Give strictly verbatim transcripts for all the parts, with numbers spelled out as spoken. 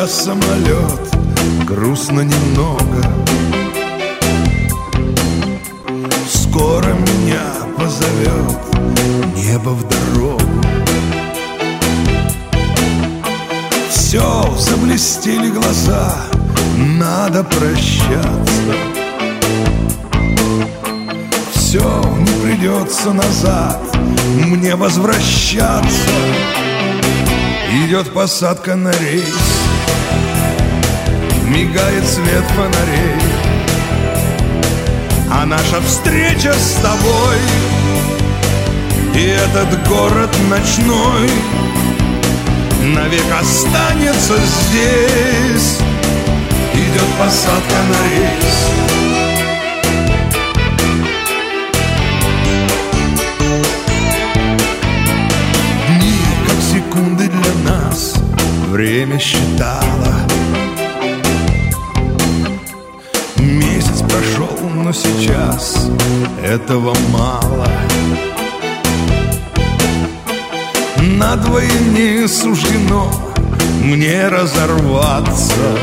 сейчас самолет, грустно немного. Скоро меня позовет небо в дорогу. Все, заблестели глаза, надо прощаться. Все, не придется назад мне возвращаться. Идет посадка на рейс, мигает свет фонарей, а наша встреча с тобой и этот город ночной навек останется здесь. Идет посадка на рейс. Дни, как секунды для нас, время считало. Месяц прошел, но сейчас этого мало. Надвое суждено мне разорваться.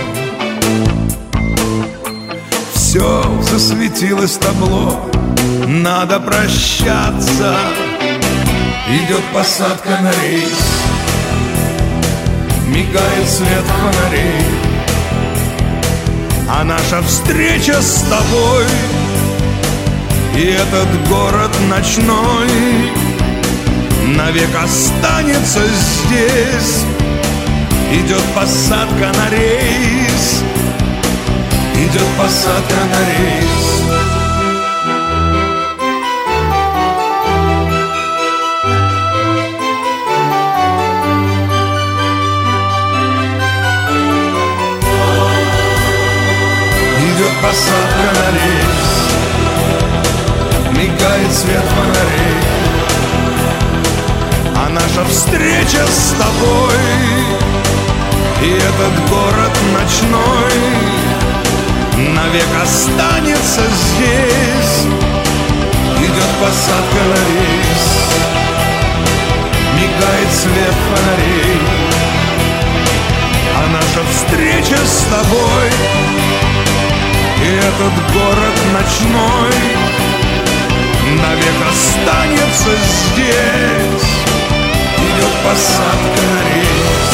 Все засветилось табло, надо прощаться. Идет посадка на рейс, мигает свет фонарей, а наша встреча с тобой и этот город ночной навек останется здесь. Идет посадка на рейс, идет посадка на рейс. Идет посадка на рейс, мигает свет фонарей, а наша встреча с тобой и этот город ночной навек останется здесь. Идет посадка на рейс, мигает свет фонарей, а наша встреча с тобой и этот город ночной навек останется здесь. Идет посадка на рейс.